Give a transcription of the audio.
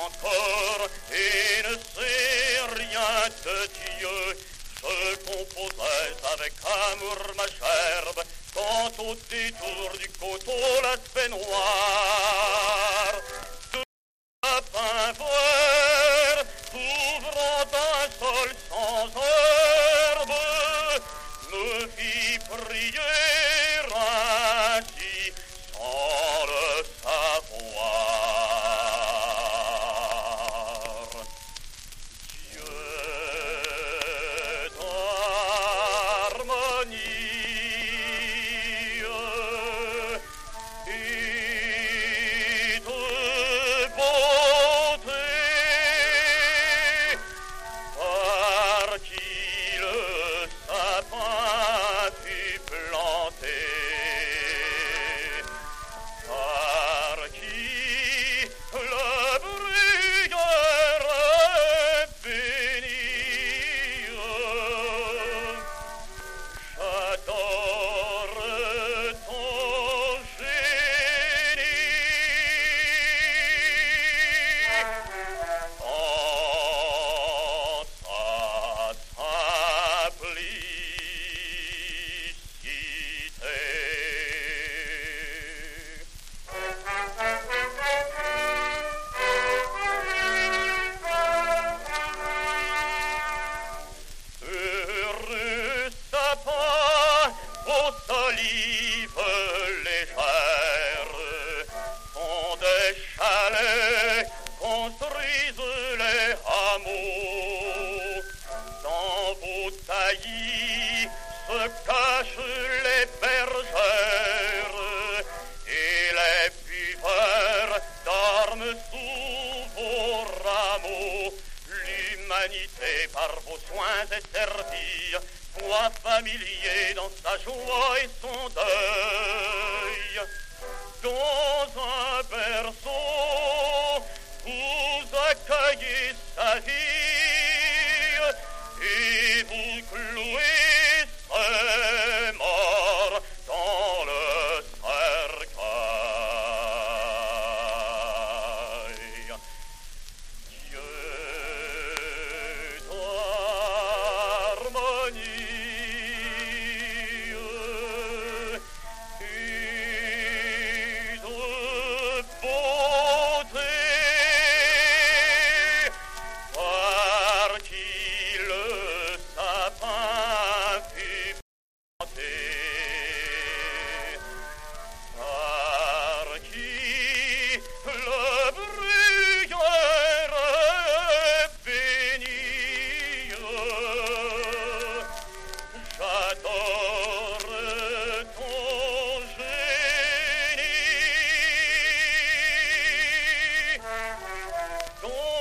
encore et ne sais rien de Dieu. Je composais avec amour ma gerbe, quand au détour du coteau l'aspect noir de lapin vert s'ouvrant d'un sol sans herbe me fit prier ainsi sans le savoir. Dieu d'harmonie et de beauté, par qui le sapin fut planté, par qui la bruyère bénie. J'adore ton génie en sa simplicité. Heureux sapin aux olives légères, sont des chalets, construisent les hameaux. Dans vos taillis se cachent les bergères, et les buveurs dorment sous vos rameaux. L'humanité par vos soins est servie, toi familier dans sa joie et son deuil. Dans un berceau, vous accueillez sa vie, et vous clouez ses morts dans le cercueil. Dieu d'harmonie et de beauté, par qui le sapin fut planté, par qui le bruyère bénie. J'adore ton génie, ton